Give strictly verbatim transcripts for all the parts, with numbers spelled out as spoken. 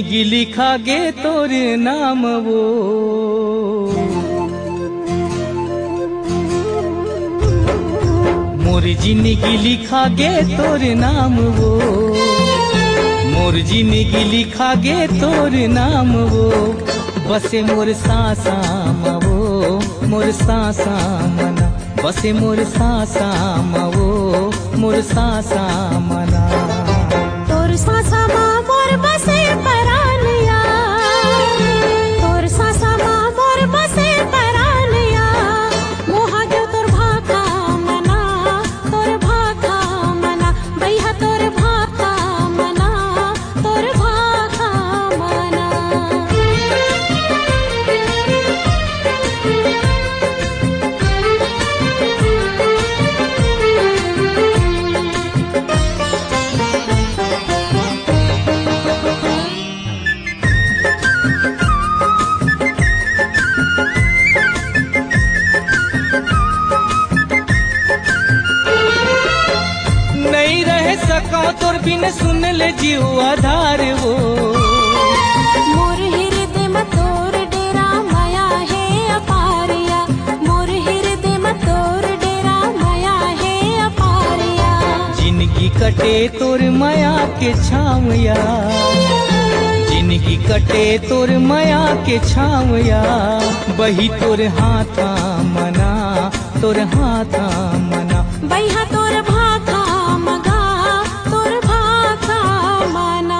जिंदगी लिखा गे तोर नाम वो, मोर जिंदगी लिखा गे तोर नाम वो, मोर जिंदगी लिखा गे तोर नाम वो। बसे मोर सांसा वो, मोर सांसा मना, बसे मोर सांसा वो, मोर सांसा मना। तोर सांसा मा मोर बसे परानिया, तोर सांसा मा मोर बसे परानिया। मोहा गयो तोर भाखा मना, तोर भाखा मना, भैया तोर भाखा मना, तोर भाखा मना। नहीं रह सका तोर बिन सुन ले जीव आधार वो, मोर हृदय में तोर डेरा माया है अपारिया, मोर हृदय में तोर डेरा माया है अपारिया। जिंदगी कटे तोर माया के छावया, जिंदगी कटे तोर माया के छावया। बही तोर हाथा मना, तोर हाथा मना, भैया तोर भाखा मगा, तोर भाखा मना।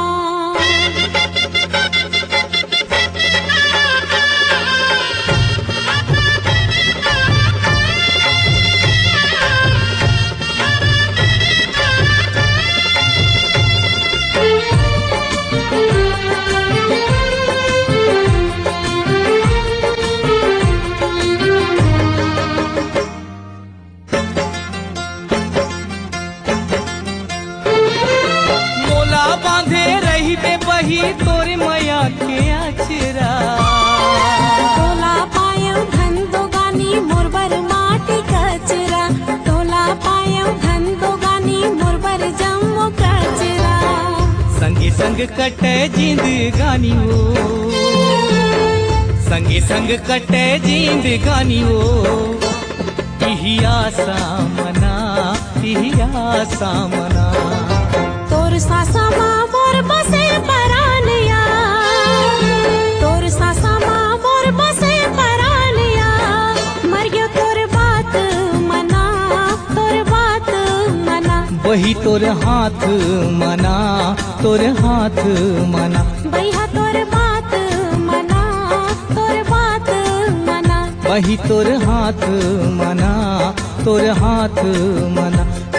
मोला बांधे रही दे बही तोर माया के आचरा। तोला पायम धन दो गानी मोर बर माटी कचरा, तोला पायम धन दो गानी मोर बर जम्मो कचरा। संगे संग कटे जिंदगानी वो, संगे संग कटे जिंदगानी वो। इही आसा मना, इही आसा मना। तोर सासा मा मोर बसे परानिया, तोर सासा मा मोर बसे परानिया। मर गयो तोर बात मना, तोर बात मना, वही तोर हाथ मना, तोर हाथ मना। भैया तोर बात मना, तोर बात मना। वही तोर हाथ मना, तोर हाथ मना।